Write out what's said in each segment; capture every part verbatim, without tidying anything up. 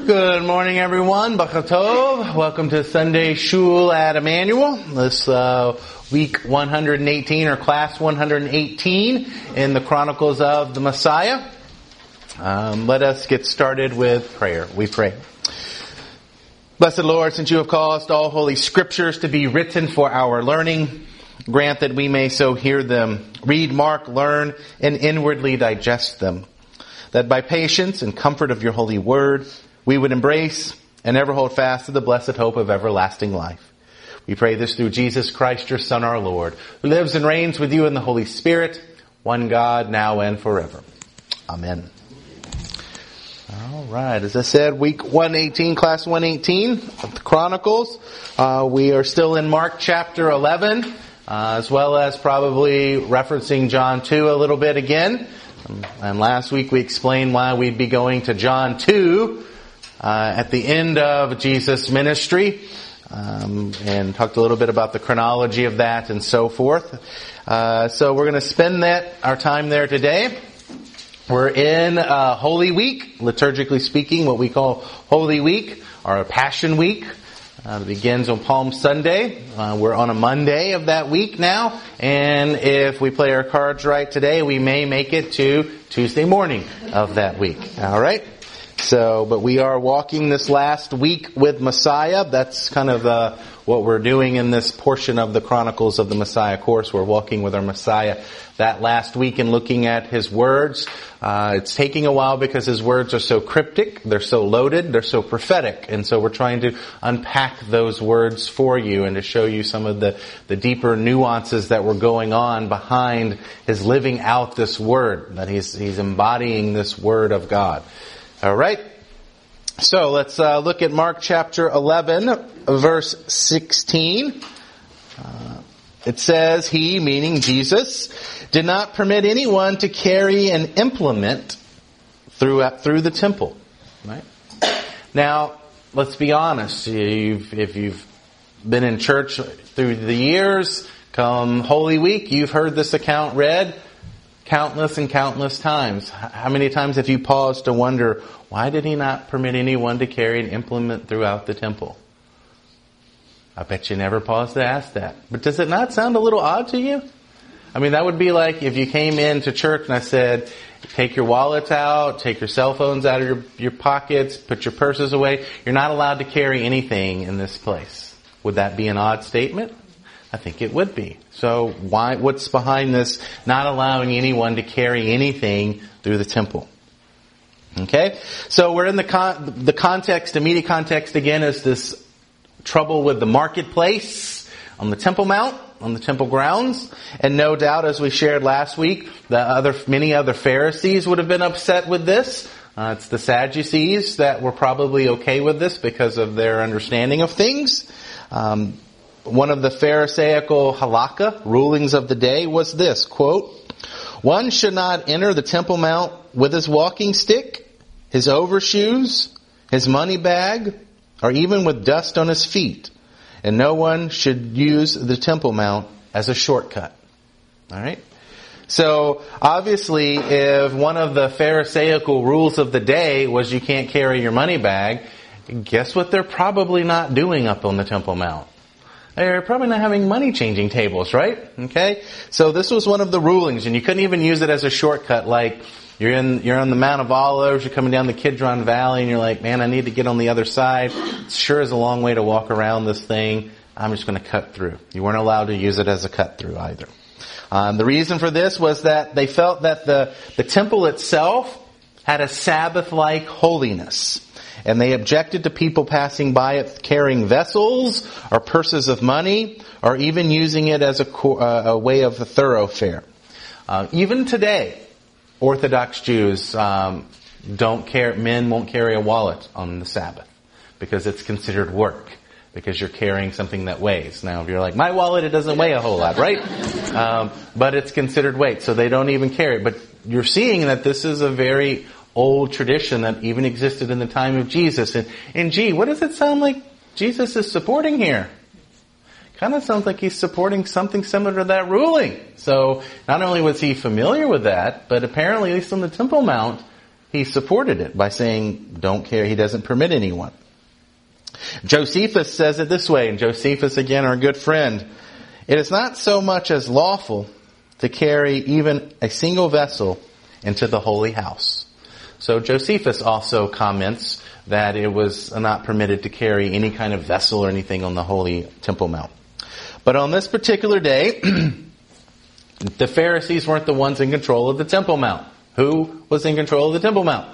Good morning, everyone. Boker Tov. Welcome to Sunday Shul at Emmanuel. This uh, week one hundred eighteen, or class one hundred eighteen in the Chronicles of the Messiah. Um, let us get started with prayer. We pray. Blessed Lord, since you have caused all holy scriptures to be written for our learning, grant that we may so hear them, read, mark, learn, and inwardly digest them, that by patience and comfort of your holy word, we would embrace and ever hold fast to the blessed hope of everlasting life. We pray this through Jesus Christ, your Son, our Lord, who lives and reigns with you in the Holy Spirit, one God, now and forever. Amen. All right. As I said, week one eighteen, class one eighteen of the Chronicles. Uh, we are still in Mark chapter eleven, uh, as well as probably referencing John two a little bit again. Um, and last week we explained why we'd be going to John two uh, at the end of Jesus' ministry, um, and talked a little bit about the chronology of that and so forth. Uh, so we're going to spend that our time there today. We're in uh, Holy Week, liturgically speaking, what we call Holy Week, or Passion Week. Uh, it begins on Palm Sunday. Uh, we're on a Monday of that week now, and if we play our cards right today, we may make it to Tuesday morning of that week. All right? So, but we are walking this last week with Messiah. That's kind of uh, what we're doing in this portion of the Chronicles of the Messiah course. We're walking with our Messiah that last week and looking at his words. Uh, it's taking a while because his words are so cryptic, they're so loaded, they're so prophetic. And so we're trying to unpack those words for you and to show you some of the, the deeper nuances that were going on behind his living out this word, that he's, he's embodying this word of God. All right. So let's uh, look at Mark chapter eleven, verse sixteen. Uh, it says, he, meaning Jesus, did not permit anyone to carry an implement through through the temple. Right? Now, let's be honest. You've, if you've been in church through the years, come Holy Week, you've heard this account read countless and countless times. How many times have you paused to wonder, why did he not permit anyone to carry an implement throughout the temple? I bet you never paused to ask that. But does it not sound a little odd to you? I mean, that would be like if you came into church and I said, take your wallets out, take your cell phones out of your, your pockets, put your purses away. You're not allowed to carry anything in this place. Would that be an odd statement? I think it would be. So why, what's behind this not allowing anyone to carry anything through the temple? Okay? So we're in the con- the context, immediate context again is this trouble with the marketplace on the Temple Mount, on the temple grounds. And no doubt, as we shared last week, the other, many other Pharisees would have been upset with this. Uh, it's the Sadducees that were probably okay with this because of their understanding of things. Um, One of the Pharisaical halakha, rulings of the day, was this, quote, one should not enter the Temple Mount with his walking stick, his overshoes, his money bag, or even with dust on his feet. And no one should use the Temple Mount as a shortcut. All right? So, obviously, if one of the Pharisaical rules of the day was you can't carry your money bag, guess what they're probably not doing up on the Temple Mount? They're probably not having money changing tables, right? Okay? So this was one of the rulings, and you couldn't even use it as a shortcut, like you're in, you're on the Mount of Olives, you're coming down the Kidron Valley, and you're like, man, I need to get on the other side. It sure is a long way to walk around this thing. I'm just going to cut through. You weren't allowed to use it as a cut through either. Um, the reason for this was that they felt that the, the temple itself had a Sabbath-like holiness. And they objected to people passing by it carrying vessels or purses of money or even using it as a, uh, a way of a thoroughfare. Uh, even today, Orthodox Jews um, don't carry, men won't carry a wallet on the Sabbath because it's considered work, because you're carrying something that weighs. Now, if you're like, my wallet, it doesn't weigh a whole lot, right? Um, but it's considered weight, so they don't even carry it. But you're seeing that this is a very old tradition that even existed in the time of Jesus. And, and gee, what does it sound like Jesus is supporting here? Kind of sounds like he's supporting something similar to that ruling. So not only was he familiar with that, but apparently, at least on the Temple Mount, he supported it by saying, don't care, he doesn't permit anyone. Josephus says it this way, and Josephus, again, our good friend, it is not so much as lawful to carry even a single vessel into the holy house. So Josephus also comments that it was not permitted to carry any kind of vessel or anything on the holy Temple Mount. But on this particular day, the Pharisees weren't the ones in control of the Temple Mount. Who was in control of the Temple Mount?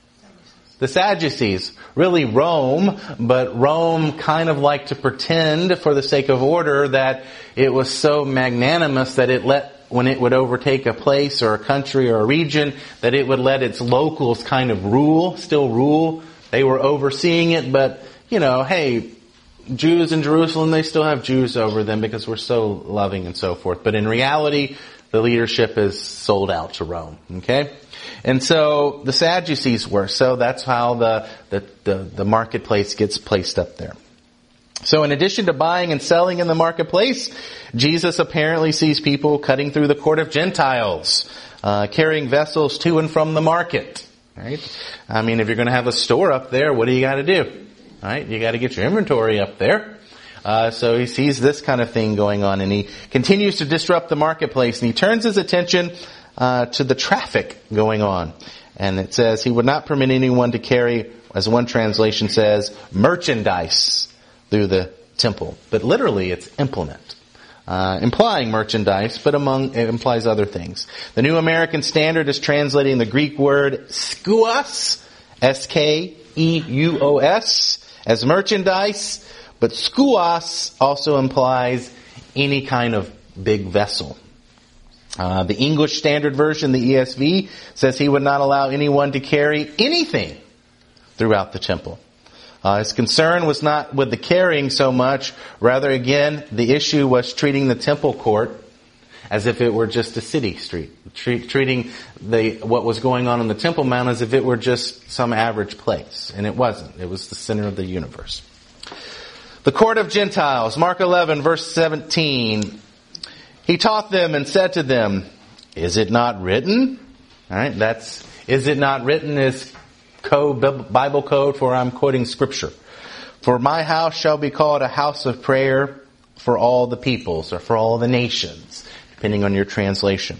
The Sadducees. Really Rome, but Rome kind of liked to pretend for the sake of order that it was so magnanimous that it let, when it would overtake a place or a country or a region, that it would let its locals kind of rule, still rule. They were overseeing it, but, you know, hey, Jews in Jerusalem, they still have Jews over them because we're so loving and so forth. But in reality, the leadership is sold out to Rome. Okay? And so the Sadducees were. So that's how the, the, the, the marketplace gets placed up there. So in addition to buying and selling in the marketplace, Jesus apparently sees people cutting through the court of Gentiles, uh, carrying vessels to and from the market. Right? I mean, if you're going to have a store up there, what do you got to do? Right? You got to get your inventory up there. Uh, so he sees this kind of thing going on, and he continues to disrupt the marketplace, and he turns his attention uh, to the traffic going on. And it says he would not permit anyone to carry, as one translation says, merchandise through the temple. But literally it's implement. Uh, implying merchandise, but among, it implies other things. The New American Standard is translating the Greek word skuos, S K E U O S, as merchandise, but skuos also implies any kind of big vessel. Uh, the English Standard Version, the E S V, says he would not allow anyone to carry anything throughout the temple. Uh, his concern was not with the carrying so much. Rather, again, the issue was treating the temple court as if it were just a city street. Treat, treating the what was going on in the Temple Mount as if it were just some average place. And it wasn't. It was the center of the universe. The court of Gentiles, Mark eleven, verse seventeen. He taught them and said to them, is it not written? All right, that's, is it not written is code, Bible code for I'm quoting scripture. For my house shall be called a house of prayer for all the peoples, or for all the nations, depending on your translation.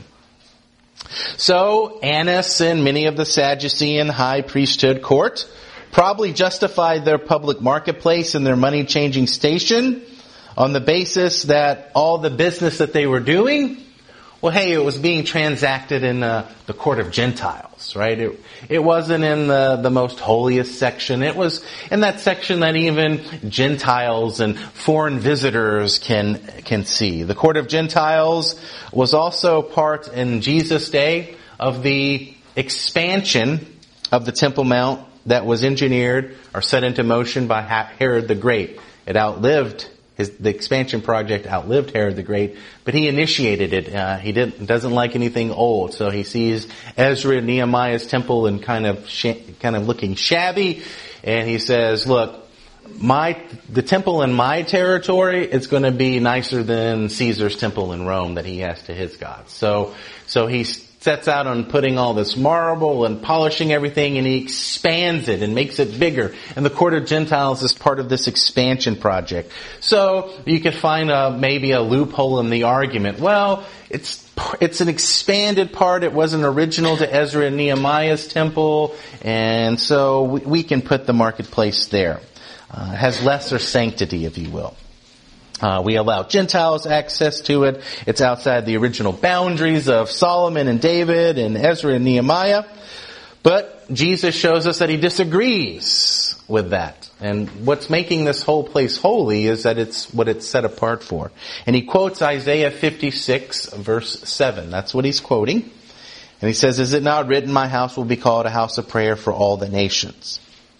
So Annas and many of the Sadducean high priesthood court probably justified their public marketplace and their money-changing station on the basis that all the business that they were doing, well, hey, it was being transacted in uh, the court of Gentiles, right? It, it wasn't in the, the most holiest section. It was in that section that even Gentiles and foreign visitors can can see. The court of Gentiles was also part in Jesus' day of the expansion of the Temple Mount that was engineered or set into motion by Herod the Great. It outlived His, the expansion project outlived Herod the Great, but he initiated it. Uh, he didn't, doesn't like anything old, so he sees Ezra and Nehemiah's temple and kind of, sh- kind of looking shabby, and he says, "Look, my the temple in my territory is going to be nicer than Caesar's temple in Rome that he has to his gods." So, so he sets out on putting all this marble and polishing everything, and he expands it and makes it bigger. And the court of Gentiles is part of this expansion project. So you could find a, maybe a loophole in the argument. Well, it's it's an expanded part. It wasn't original to Ezra and Nehemiah's temple, and so we, we can put the marketplace there. Uh, it has lesser sanctity, if you will. Uh, we allow Gentiles access to it. It's outside the original boundaries of Solomon and David and Ezra and Nehemiah. But Jesus shows us that he disagrees with that. And what's making this whole place holy is that it's what it's set apart for. And he quotes Isaiah fifty-six, verse seven. That's what he's quoting. And he says, is it not written, my house will be called a house of prayer for all the nations?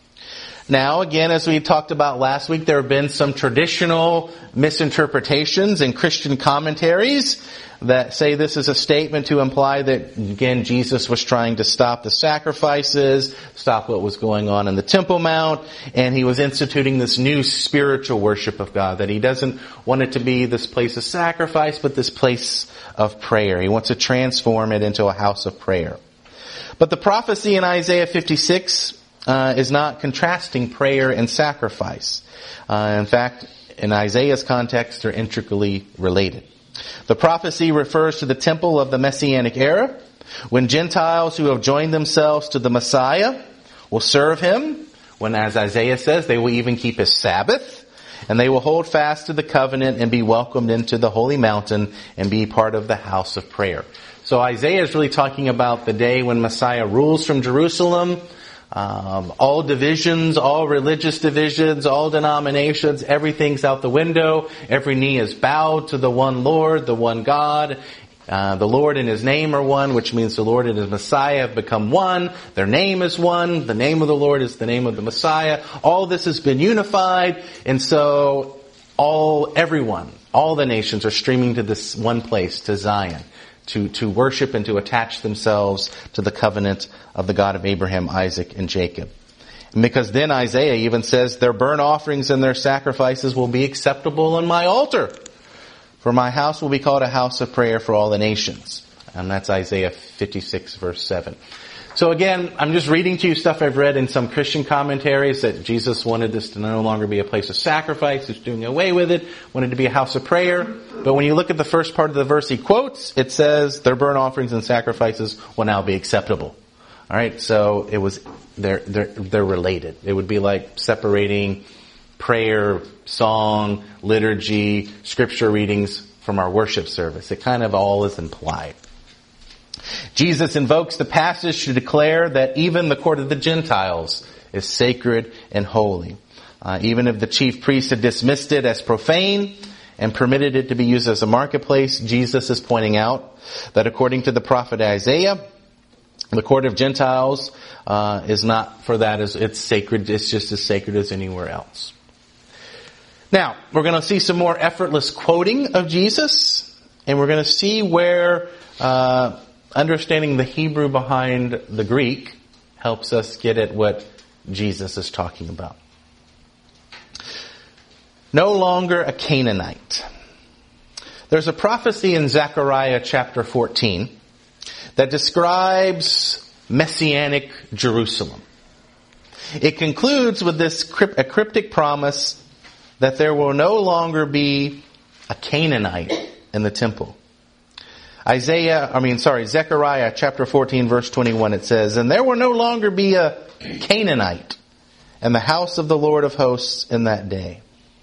Now, again, as we talked about last week, there have been some traditional misinterpretations in Christian commentaries that say this is a statement to imply that, again, Jesus was trying to stop the sacrifices, stop what was going on in the Temple Mount, and he was instituting this new spiritual worship of God, that he doesn't want it to be this place of sacrifice, but this place of prayer. He wants to transform it into a house of prayer. But the prophecy in Isaiah fifty-six uh, is not contrasting prayer and sacrifice. Uh, in fact, in Isaiah's context, they're intricately related. The prophecy refers to the temple of the Messianic era, when Gentiles who have joined themselves to the Messiah will serve Him, when, as Isaiah says, they will even keep His Sabbath, and they will hold fast to the covenant and be welcomed into the holy mountain and be part of the house of prayer. So Isaiah is really talking about the day when Messiah rules from Jerusalem. Um, all divisions, all religious divisions, all denominations, everything's out the window. Every knee is bowed to the one Lord, the one God. Uh, the Lord and His name are one, which means the Lord and His Messiah have become one. Their name is one. The name of the Lord is the name of the Messiah. All this has been unified, and so all, everyone, all the nations are streaming to this one place, to Zion, to, to worship and to attach themselves to the covenant of the God of Abraham, Isaac, and Jacob. And because then Isaiah even says, their burnt offerings and their sacrifices will be acceptable on my altar. For my house will be called a house of prayer for all the nations. And that's Isaiah fifty-six verse seven. So again, I'm just reading to you stuff I've read in some Christian commentaries that Jesus wanted this to no longer be a place of sacrifice. He's doing away with it. Wanted to be a house of prayer. But when you look at the first part of the verse he quotes, it says their burnt offerings and sacrifices will now be acceptable. All right. So it was, they're, they're, they're related. It would be like separating prayer, song, liturgy, scripture readings from our worship service. It kind of all is implied. Jesus invokes the passage to declare that even the court of the Gentiles is sacred and holy. Uh, even if the chief priests had dismissed it as profane and permitted it to be used as a marketplace, Jesus is pointing out that according to the prophet Isaiah, the court of Gentiles uh, is not for that. It's sacred. It's just as sacred as anywhere else. Now, we're going to see some more effortless quoting of Jesus, and we're going to see where uh, understanding the Hebrew behind the Greek helps us get at what Jesus is talking about. No longer a Canaanite. There's a prophecy in Zechariah chapter fourteen that describes Messianic Jerusalem. It concludes with this crypt- a cryptic promise that there will no longer be a Canaanite in the temple. Isaiah, I mean, sorry, Zechariah chapter fourteen verse twenty-one, it says, and there will no longer be a Canaanite in the house of the Lord of hosts in that day.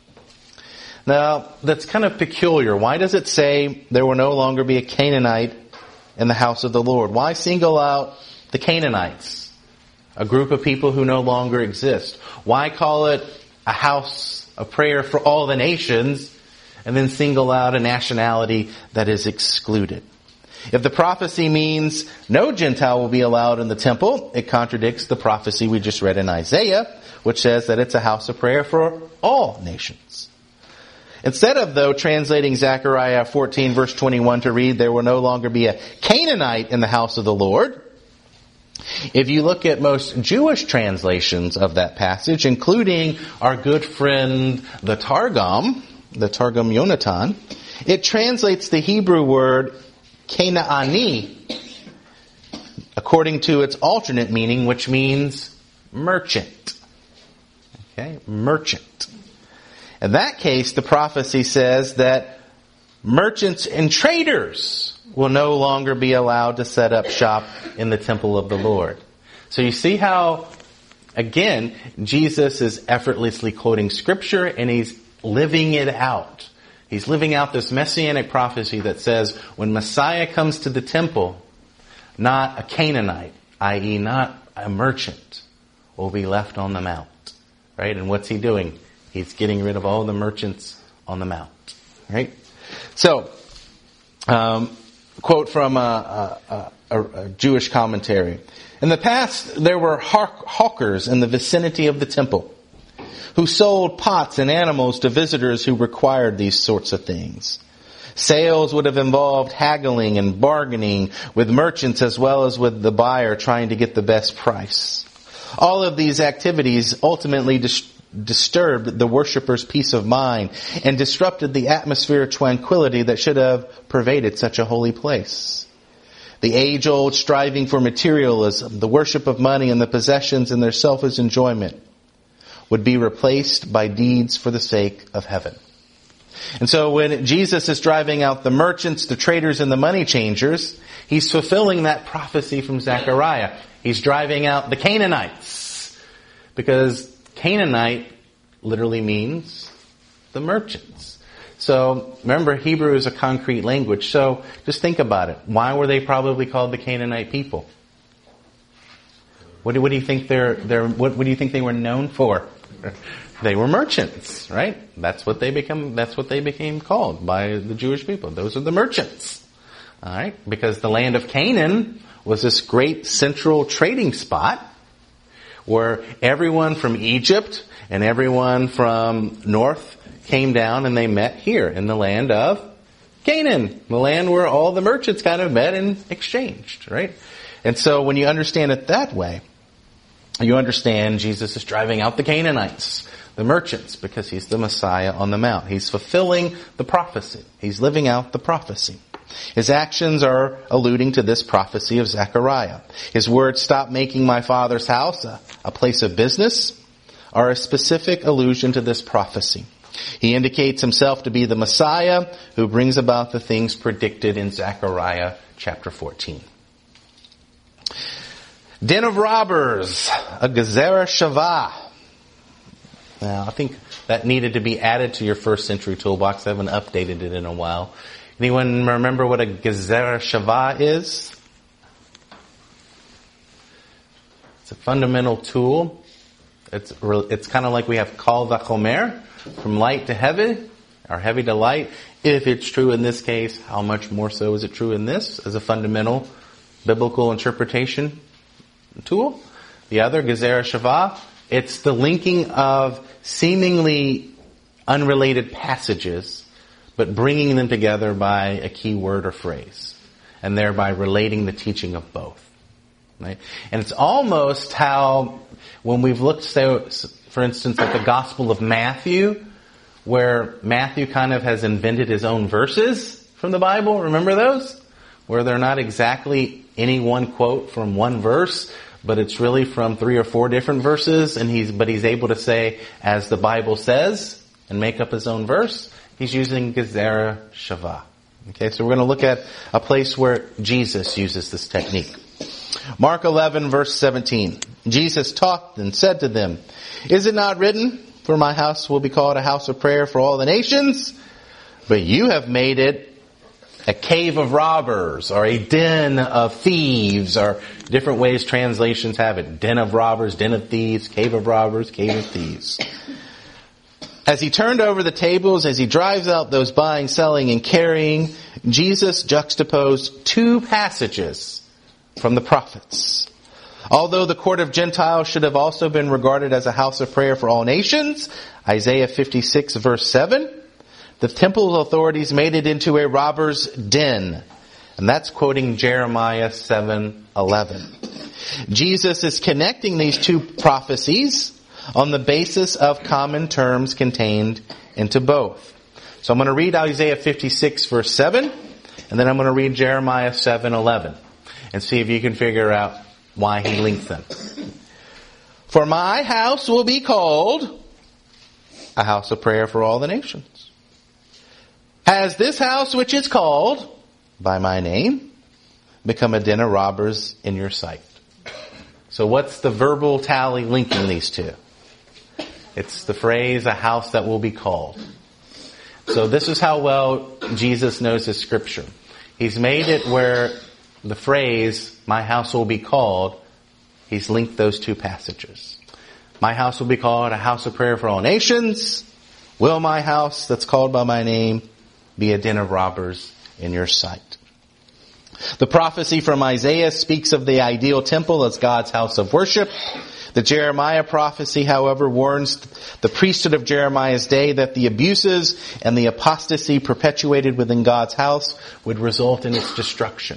Now, that's kind of peculiar. Why does it say there will no longer be a Canaanite in the house of the Lord? Why single out the Canaanites, a group of people who no longer exist? Why call it a house of prayer for all the nations and then single out a nationality that is excluded? If the prophecy means no Gentile will be allowed in the temple, it contradicts the prophecy we just read in Isaiah, which says that it's a house of prayer for all nations. Instead of, though, translating Zechariah fourteen verse twenty-one to read, there will no longer be a Canaanite in the house of the Lord, if you look at most Jewish translations of that passage, including our good friend the Targum, the Targum Yonatan, it translates the Hebrew word Canaani according to its alternate meaning, which means merchant. Okay, merchant. In that case, the prophecy says that merchants and traders will no longer be allowed to set up shop in the temple of the Lord. So you see how, again, Jesus is effortlessly quoting Scripture and He's living it out. He's living out this messianic prophecy that says when Messiah comes to the temple, not a Canaanite, that is not a merchant, will be left on the mount. Right? And what's He doing? He's getting rid of all the merchants on the mount. Right? So, um, quote from a, a, a, a Jewish commentary. In the past, there were hawk, hawkers in the vicinity of the temple who sold pots and animals to visitors who required these sorts of things. Sales would have involved haggling and bargaining with merchants as well as with the buyer trying to get the best price. All of these activities ultimately dis- disturbed the worshipper's peace of mind and disrupted the atmosphere of tranquility that should have pervaded such a holy place. The age-old striving for materialism, the worship of money and the possessions and their selfish enjoyment would be replaced by deeds for the sake of heaven. And so when Jesus is driving out the merchants, the traders, and the money changers, he's fulfilling that prophecy from Zechariah. He's driving out the Canaanites, because Canaanite literally means the merchants. So remember, Hebrew is a concrete language. So just think about it. Why were they probably called the Canaanite people? What do, what do you think they're, they're what, what do you think they were known for? They were merchants, right? That's what they become. That's what they became called by the Jewish people. Those are the merchants, all right? Because the land of Canaan was this great central trading spot where everyone from Egypt and everyone from north came down and they met here in the land of Canaan, the land where all the merchants kind of met and exchanged, right? And so when you understand it that way, you understand Jesus is driving out the Canaanites, the merchants, because he's the Messiah on the Mount. He's fulfilling the prophecy. He's living out the prophecy. His actions are alluding to this prophecy of Zechariah. His words, "Stop making my Father's house a, a place of business," are a specific allusion to this prophecy. He indicates himself to be the Messiah who brings about the things predicted in Zechariah chapter fourteen. Den of robbers, a Gezerah Shavah. Now, I think that needed to be added to your first century toolbox. I haven't updated it in a while. Anyone remember what a Gezerah Shavah is? It's a fundamental tool. It's it's kind of like we have Kal Vachomer, from light to heavy, or heavy to light. If it's true in this case, how much more so is it true in this as a fundamental biblical interpretation tool? The other, Gezerah Shavah, it's the linking of seemingly unrelated passages, but bringing them together by a key word or phrase, and thereby relating the teaching of both. Right? And it's almost how, when we've looked, so, for instance, at the Gospel of Matthew, where Matthew kind of has invented his own verses from the Bible. Remember those? Where they're not exactly any one quote from one verse, but it's really from three or four different verses, and he's but he's able to say, as the Bible says, and make up his own verse. He's using Gezerah Shavah. Okay, so we're going to look at a place where Jesus uses this technique. Mark eleven, verse seventeen. Jesus taught and said to them, "Is it not written, for my house will be called a house of prayer for all the nations? But you have made it a cave of robbers," or a den of thieves, or different ways translations have it. Den of robbers, den of thieves, cave of robbers, cave of thieves. As he turned over the tables, as he drives out those buying, selling, and carrying, Jesus juxtaposed two passages from the prophets. Although the court of Gentiles should have also been regarded as a house of prayer for all nations, Isaiah fifty-six verse seven, the temple authorities made it into a robber's den. And that's quoting Jeremiah seven eleven. Jesus is connecting these two prophecies on the basis of common terms contained into both. So I'm going to read Isaiah fifty-six verse seven, and then I'm going to read Jeremiah seven eleven, and see if you can figure out why he linked them. "For my house will be called a house of prayer for all the nations. Has this house which is called by my name become a den of robbers in your sight?" So what's the verbal tally linking these two? It's the phrase, "a house that will be called." So this is how well Jesus knows his scripture. He's made it where the phrase, "my house will be called," he's linked those two passages. My house will be called a house of prayer for all nations. Will my house that's called by my name be a den of robbers in your sight? The prophecy from Isaiah speaks of the ideal temple as God's house of worship. The Jeremiah prophecy, however, warns the priesthood of Jeremiah's day that the abuses and the apostasy perpetuated within God's house would result in its destruction.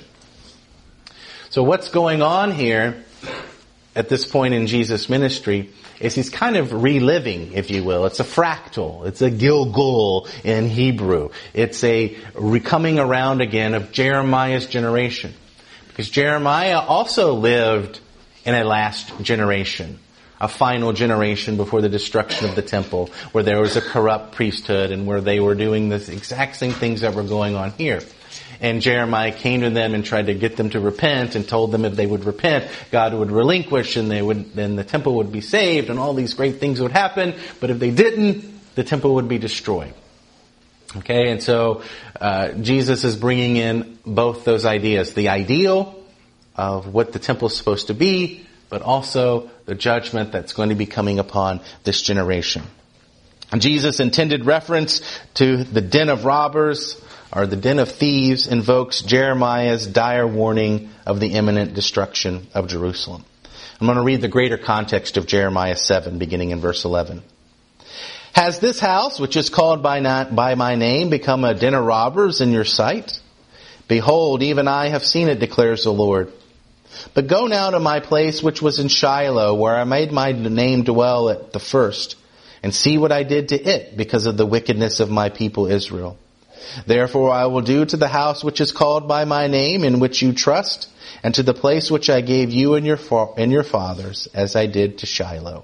So what's going on here at this point in Jesus' ministry is he's kind of reliving, if you will. It's a fractal. It's a Gilgul in Hebrew. It's a coming around again of Jeremiah's generation. Because Jeremiah also lived in a last generation, a final generation before the destruction of the temple, where there was a corrupt priesthood and where they were doing the exact same things that were going on here. And Jeremiah came to them and tried to get them to repent and told them if they would repent, God would relinquish and they would, then the temple would be saved and all these great things would happen. But if they didn't, the temple would be destroyed. Okay, and so uh, Jesus is bringing in both those ideas, the ideal of what the temple is supposed to be, but also the judgment that's going to be coming upon this generation. Jesus' intended reference to the den of robbers or the den of thieves invokes Jeremiah's dire warning of the imminent destruction of Jerusalem. I'm going to read the greater context of Jeremiah seven, beginning in verse eleven. Has this house, which is called by, not, by my name, become a den of robbers in your sight? Behold, even I have seen it, declares the Lord. But go now to my place which was in Shiloh, where I made my name dwell at the first, and see what I did to it because of the wickedness of my people Israel. Therefore I will do to the house which is called by my name, in which you trust, and to the place which I gave you and your, and your fathers, as I did to Shiloh.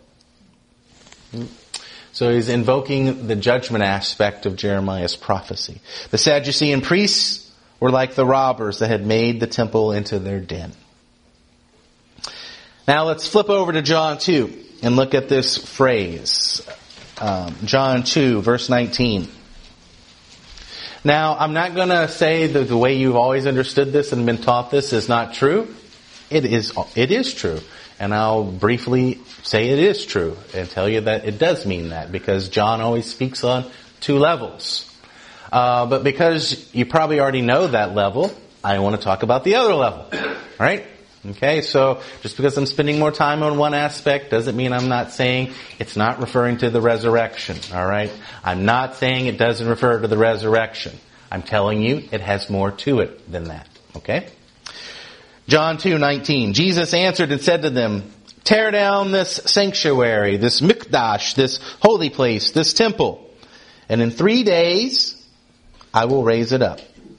So he's invoking the judgment aspect of Jeremiah's prophecy. The Sadducean priests were like the robbers that had made the temple into their den. Now let's flip over to John two and look at this phrase. Um, John two, verse nineteen. Now, I'm not going to say that the way you've always understood this and been taught this is not true. It is, it is true. And I'll briefly say it is true and tell you that it does mean that, because John always speaks on two levels. Uh, but because you probably already know that level, I want to talk about the other level. All right? Okay, so just because I'm spending more time on one aspect doesn't mean I'm not saying it's not referring to the resurrection. All right? I'm not saying it doesn't refer to the resurrection. I'm telling you it has more to it than that. Okay? John two nineteen. Jesus answered and said to them, tear down this sanctuary, this mikdash, this holy place, this temple, and in three days I will raise it up.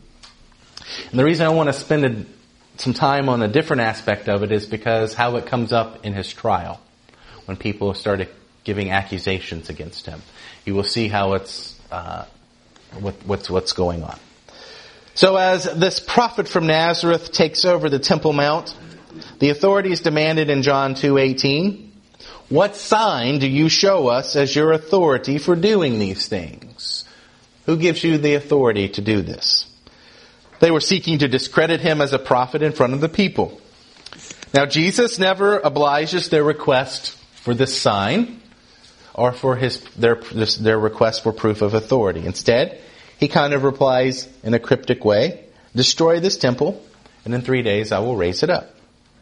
And the reason I want to spend a, some time on a different aspect of it is because how it comes up in his trial, when people started giving accusations against him. You will see how it's uh, what, what's what's going on. So as this prophet from Nazareth takes over the Temple Mount, the authorities demanded in John two eighteen, what sign do you show us as your authority for doing these things? Who gives you the authority to do this? They were seeking to discredit him as a prophet in front of the people. Now Jesus never obliges their request for this sign or for his their their request for proof of authority. Instead, he kind of replies in a cryptic way, destroy this temple, and in three days I will raise it up.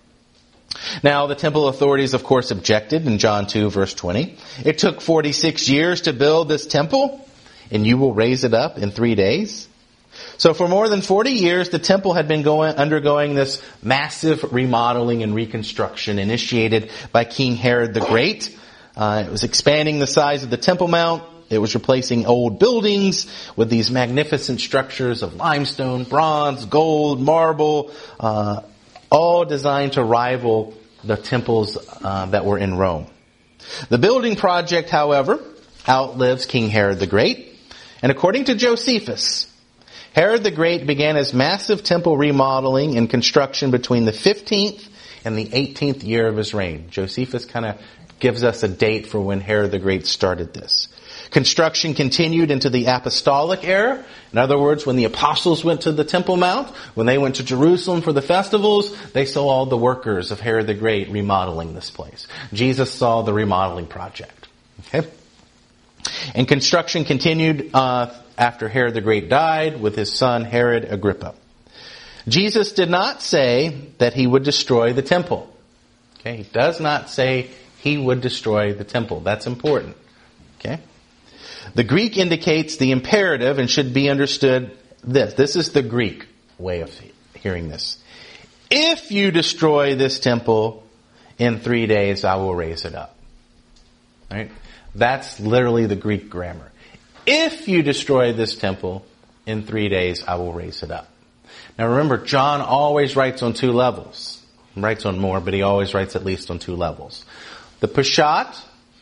Now, the temple authorities, of course, objected in John two, verse twenty. It took forty-six years to build this temple, and you will raise it up in three days? So for more than forty years, the temple had been going, undergoing this massive remodeling and reconstruction initiated by King Herod the Great. Uh, it was expanding the size of the Temple Mount. It was replacing old buildings with these magnificent structures of limestone, bronze, gold, marble, uh, all designed to rival the temples uh, that were in Rome. The building project, however, outlives King Herod the Great. And according to Josephus, Herod the Great began his massive temple remodeling and construction between the fifteenth and the eighteenth year of his reign. Josephus kind of gives us a date for when Herod the Great started this. Construction continued into the apostolic era. In other words, when the apostles went to the Temple Mount, when they went to Jerusalem for the festivals, they saw all the workers of Herod the Great remodeling this place. Jesus saw the remodeling project. Okay? And construction continued uh, after Herod the Great died with his son Herod Agrippa. Jesus did not say that he would destroy the temple. Okay? He does not say he would destroy the temple. That's important. Okay? The Greek indicates the imperative and should be understood this. This is the Greek way of hearing this. If you destroy this temple, in three days I will raise it up. Right? That's literally the Greek grammar. If you destroy this temple, in three days I will raise it up. Now remember, John always writes on two levels. He writes on more, but he always writes at least on two levels. The Peshat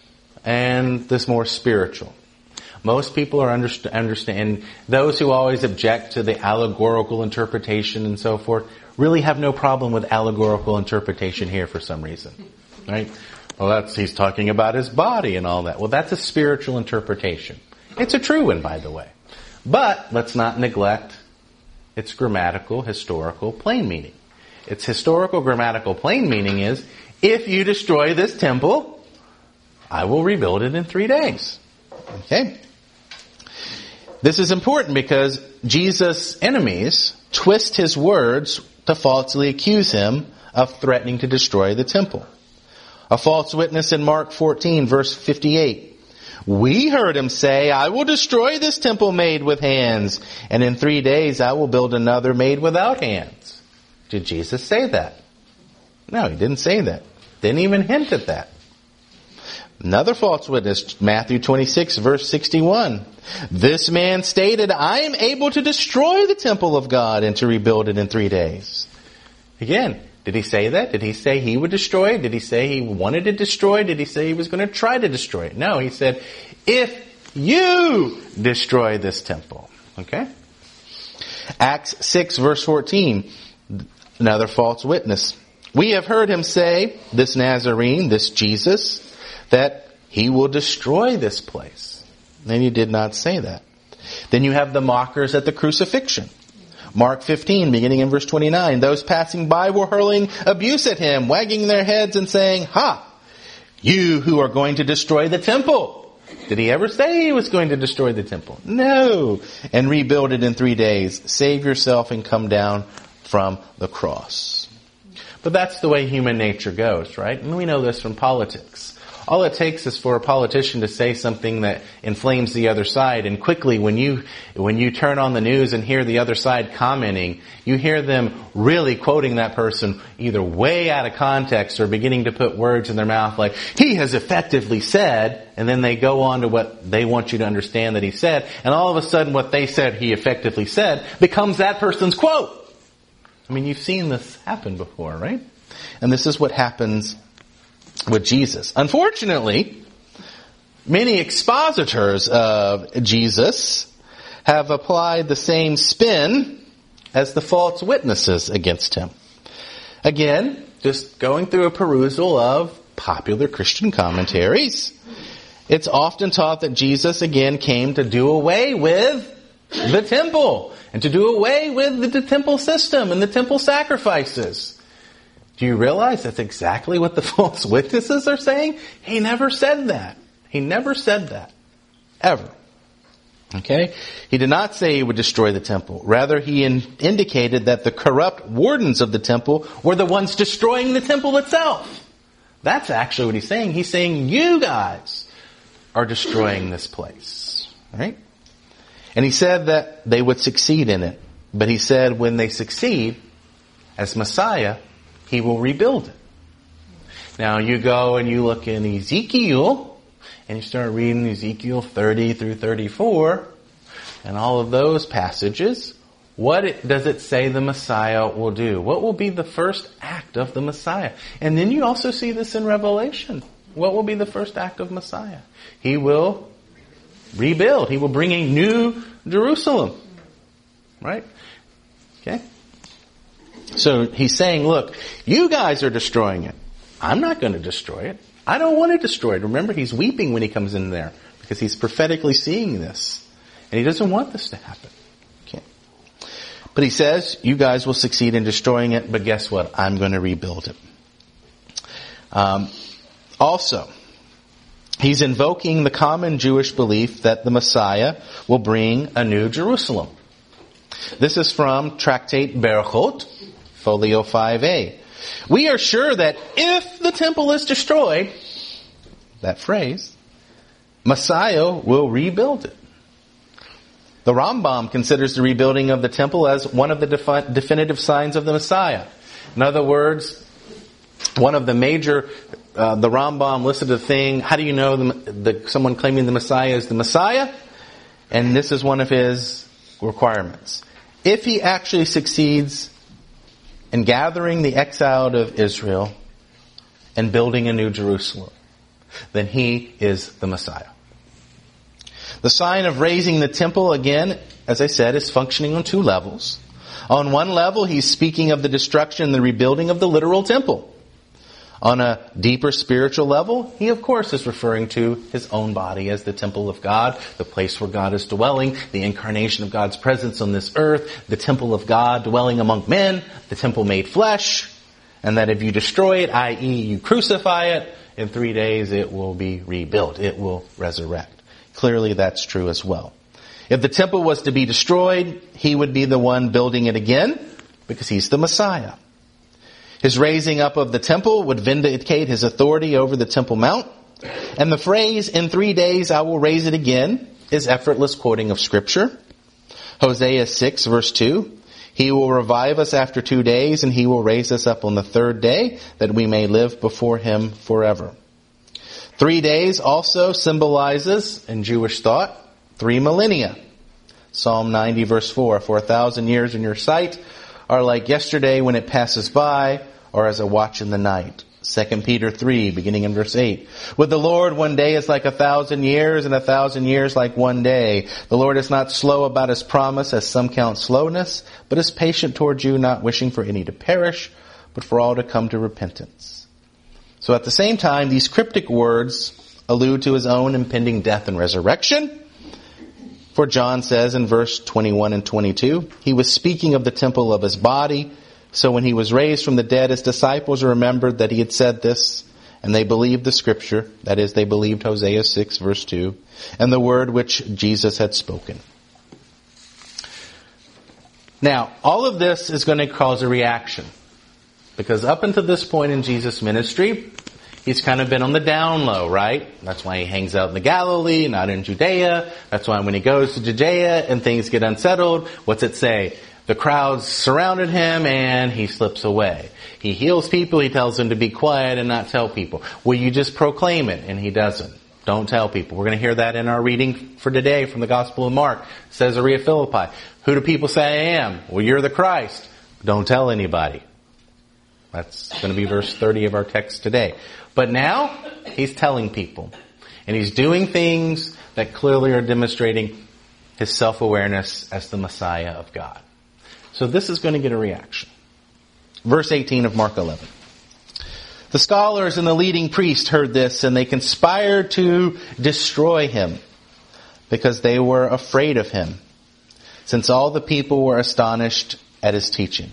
and this more spiritual. Most people are underst- understand, those who always object to the allegorical interpretation and so forth, really have no problem with allegorical interpretation here for some reason. Right? Well, that's, he's talking about his body and all that. Well, that's a spiritual interpretation. It's a true one, by the way. But let's not neglect its grammatical, historical, plain meaning. Its historical, grammatical, plain meaning is, if you destroy this temple, I will rebuild it in three days. Okay? This is important because Jesus' enemies twist his words to falsely accuse him of threatening to destroy the temple. A false witness in Mark fourteen, verse fifty-eight. We heard him say, I will destroy this temple made with hands, and in three days I will build another made without hands. Did Jesus say that? No, he didn't say that. Didn't even hint at that. Another false witness, Matthew twenty-six, verse sixty-one. This man stated, I am able to destroy the temple of God and to rebuild it in three days. Again, did he say that? Did he say he would destroy it? Did he say he wanted to destroy it? Did he say he was going to try to destroy it? No, he said, if you destroy this temple. Okay? Acts six, verse fourteen. Another false witness. We have heard him say, this Nazarene, this Jesus, that he will destroy this place. And he did not say that. Then you have the mockers at the crucifixion. Mark fifteen, beginning in verse twenty-nine. Those passing by were hurling abuse at him, wagging their heads and saying, Ha! You who are going to destroy the temple. Did he ever say he was going to destroy the temple? No. And rebuild it in three days. Save yourself and come down from the cross. But that's the way human nature goes, right? And we know this from politics. All it takes is for a politician to say something that inflames the other side, and quickly when you when you turn on the news and hear the other side commenting, you hear them really quoting that person either way out of context or beginning to put words in their mouth like, he has effectively said, and then they go on to what they want you to understand that he said, and all of a sudden what they said he effectively said becomes that person's quote. I mean, you've seen this happen before, right? And this is what happens with Jesus. Unfortunately, many expositors of Jesus have applied the same spin as the false witnesses against him. Again, just going through a perusal of popular Christian commentaries, it's often taught that Jesus again came to do away with the temple and to do away with the, the temple system and the temple sacrifices. Do you realize that's exactly what the false witnesses are saying? He never said that. He never said that. Ever. Okay? He did not say he would destroy the temple. Rather, he in- indicated that the corrupt wardens of the temple were the ones destroying the temple itself. That's actually what he's saying. He's saying, you guys are destroying this place. Right? And he said that they would succeed in it. But he said when they succeed, as Messiah, he will rebuild it. Now you go and you look in Ezekiel, and you start reading Ezekiel thirty through thirty-four, and all of those passages. What it, does it say the Messiah will do? What will be the first act of the Messiah? And then you also see this in Revelation. What will be the first act of Messiah? He will rebuild. He will bring a new Jerusalem. Right? Okay? So he's saying, look, you guys are destroying it. I'm not going to destroy it. I don't want to destroy it. Remember, he's weeping when he comes in there because he's prophetically seeing this. And he doesn't want this to happen. Okay. But he says, you guys will succeed in destroying it, but guess what? I'm going to rebuild it. Um, also, he's invoking the common Jewish belief that the Messiah will bring a new Jerusalem. This is from Tractate Berachot, Folio five A. We are sure that if the temple is destroyed, that phrase, Messiah will rebuild it. The Rambam considers the rebuilding of the temple as one of the defi- definitive signs of the Messiah. In other words, one of the major, uh, the Rambam listed a thing, how do you know the, the, someone claiming the Messiah is the Messiah? And this is one of his requirements. if he actually succeeds in gathering the exiled of Israel and building a new Jerusalem, then he is the Messiah. The sign of raising the temple, again, as I said, is functioning on two levels. On one level, he's speaking of the destruction and the rebuilding of the literal temple. On a deeper spiritual level, he of course is referring to his own body as the temple of God, the place where God is dwelling, the incarnation of God's presence on this earth, the temple of God dwelling among men, the temple made flesh, and that if you destroy it, that is you crucify it, in three days it will be rebuilt. It will resurrect. Clearly that's true as well. If the temple was to be destroyed, he would be the one building it again because he's the Messiah. His raising up of the temple would vindicate his authority over the Temple Mount. And the phrase, in three days I will raise it again, is effortless quoting of Scripture. Hosea six verse two, he will revive us after two days and he will raise us up on the third day that we may live before him forever. Three days also symbolizes, in Jewish thought, three millennia. Psalm ninety verse four, for a thousand years in your sight are like yesterday when it passes by, or as a watch in the night. Second Peter three, beginning in verse eight. With the Lord, one day is like a thousand years, and a thousand years like one day. The Lord is not slow about his promise, as some count slowness, but is patient toward you, not wishing for any to perish, but for all to come to repentance. So at the same time, these cryptic words allude to his own impending death and resurrection. For John says in verse twenty-one and twenty-two, he was speaking of the temple of his body. So when he was raised from the dead, his disciples remembered that he had said this, and they believed the scripture. That is, they believed Hosea six verse two, and the word which Jesus had spoken. Now, all of this is going to cause a reaction. Because up until this point in Jesus' ministry, he's kind of been on the down low, right? That's why he hangs out in the Galilee, not in Judea. That's why when he goes to Judea and things get unsettled, what's it say? The crowds surrounded him and he slips away. He heals people, he tells them to be quiet and not tell people. Will you just proclaim it? And he doesn't. Don't tell people. We're going to hear that in our reading for today from the Gospel of Mark. Caesarea Philippi. Who do people say I am? Well, you're the Christ. Don't tell anybody. That's going to be verse thirty of our text today. But now, he's telling people. And he's doing things that clearly are demonstrating his self-awareness as the Messiah of God. So this is going to get a reaction. Verse eighteen of Mark eleven. The scholars and the leading priests heard this, and they conspired to destroy him, because they were afraid of him, since all the people were astonished at his teaching.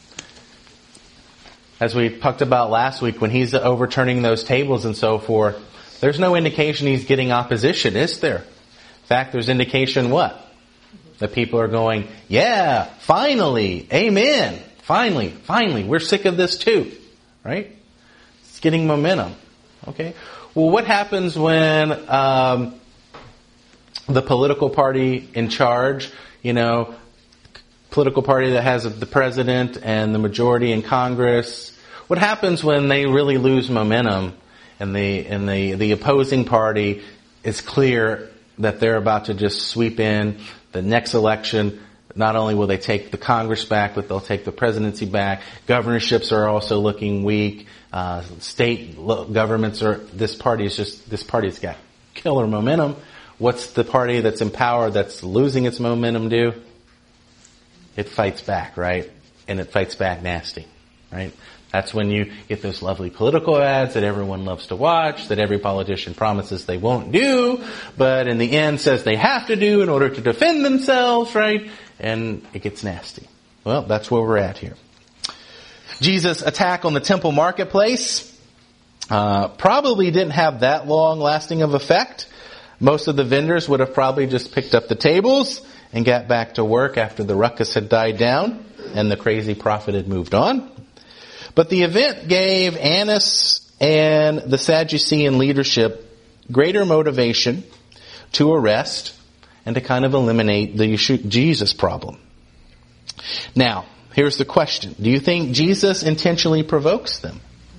As we talked about last week, when he's overturning those tables and so forth, there's no indication he's getting opposition, is there? In fact, there's indication what? That people are going, yeah, finally, amen, finally, finally, we're sick of this too, right? It's getting momentum, okay? Well, what happens when um, the political party in charge, you know, political party that has the president and the majority in Congress, what happens when they really lose momentum and the and the, the opposing party is clear that they're about to just sweep in the next election? Not only will they take the Congress back, but they'll take the presidency back. Governorships are also looking weak. Uh, state governments are, this party is just, this party's got killer momentum. What's the party that's in power that's losing its momentum do? It fights back, right? And it fights back nasty, right? That's when you get those lovely political ads that everyone loves to watch, that every politician promises they won't do, but in the end says they have to do in order to defend themselves, right? And it gets nasty. Well, that's where we're at here. Jesus' attack on the temple marketplace uh, probably didn't have that long lasting of effect. Most of the vendors would have probably just picked up the tables and got back to work after the ruckus had died down and the crazy prophet had moved on. But the event gave Annas and the Sadducean leadership greater motivation to arrest and to kind of eliminate the Jesus problem. Now, here's the question. Do you think Jesus intentionally provokes them?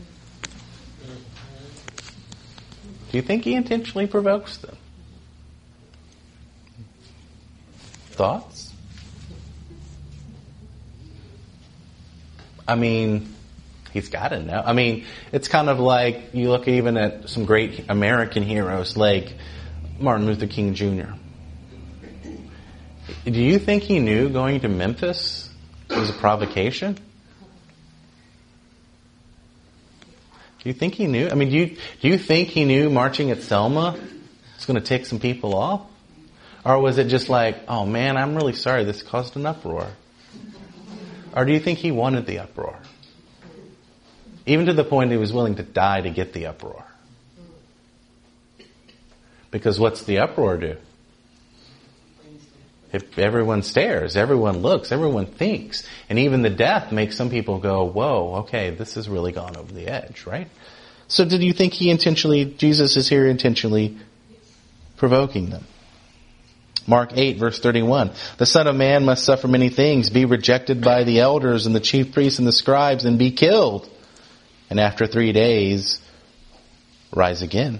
Do you think he intentionally provokes them? Thoughts? I mean, he's got to know. I mean, it's kind of like you look even at some great American heroes like Martin Luther King Junior Do you think he knew going to Memphis was a provocation? Do you think he knew? I mean, do you, do you think he knew marching at Selma was going to tick some people off? Or was it just like, oh man, I'm really sorry this caused an uproar? Or do you think he wanted the uproar? Even to the point he was willing to die to get the uproar. Because what's the uproar do? If everyone stares, everyone looks, everyone thinks, and even the death makes some people go, whoa, okay, this has really gone over the edge, right? So did you think he intentionally, Jesus is here intentionally provoking them? Mark eight, verse thirty-one. The Son of Man must suffer many things, be rejected by the elders and the chief priests and the scribes, and be killed. And after three days, rise again.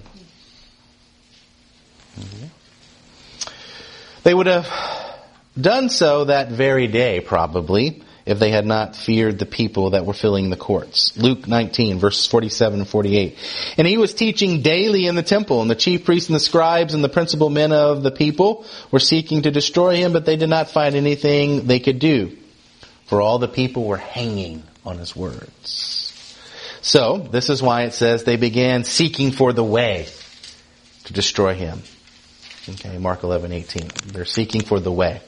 Okay. They would have done so that very day, probably, if they had not feared the people that were filling the courts. Luke nineteen, verses forty-seven and forty-eight. And he was teaching daily in the temple, and the chief priests and the scribes and the principal men of the people were seeking to destroy him, but they did not find anything they could do, for all the people were hanging on his words. So, this is why it says they began seeking for the way to destroy him. Okay, Mark eleven eighteen. They're seeking for the way.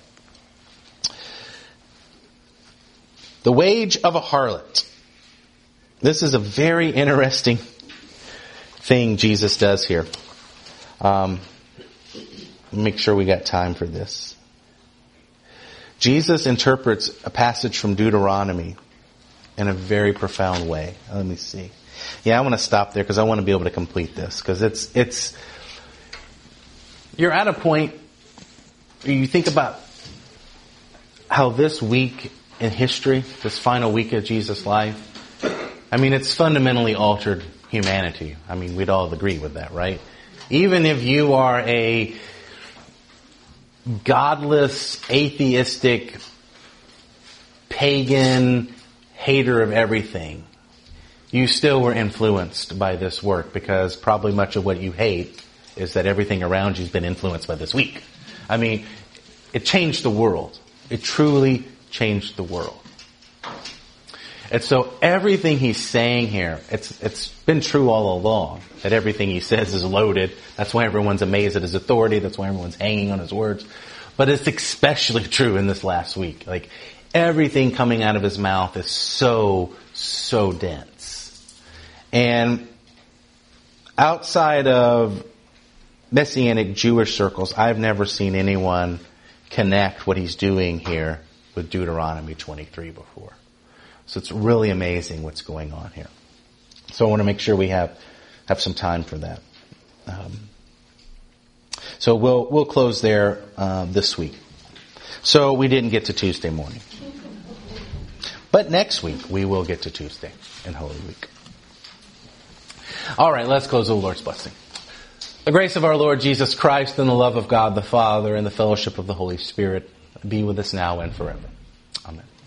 The wage of a harlot. This is a very interesting thing Jesus does here. Um, make sure we got time for this. Jesus interprets a passage from Deuteronomy in a very profound way. Let me see. Yeah, I want to stop there because I want to be able to complete this, because it's it's. You're at a point where you think about how this week in history, this final week of Jesus' life, I mean, it's fundamentally altered humanity. I mean, we'd all agree with that, right? Even if you are a godless, atheistic, pagan, hater of everything, you still were influenced by this work, because probably much of what you hate is that everything around you has been influenced by this week. I mean, it changed the world. It truly changed the world. And so everything he's saying here, it's it's been true all along, that everything he says is loaded. That's why everyone's amazed at his authority. That's why everyone's hanging on his words. But it's especially true in this last week. Like, everything coming out of his mouth is so, so dense. And outside of Messianic Jewish circles, I've never seen anyone connect what he's doing here with Deuteronomy twenty-three before. So it's really amazing what's going on here. So I want to make sure we have have some time for that. Um, so we'll we'll close there uh, this week. So we didn't get to Tuesday morning, but next week we will get to Tuesday in Holy Week. All right, let's close with the Lord's blessing. The grace of our Lord Jesus Christ and the love of God the Father and the fellowship of the Holy Spirit be with us now and forever. Amen.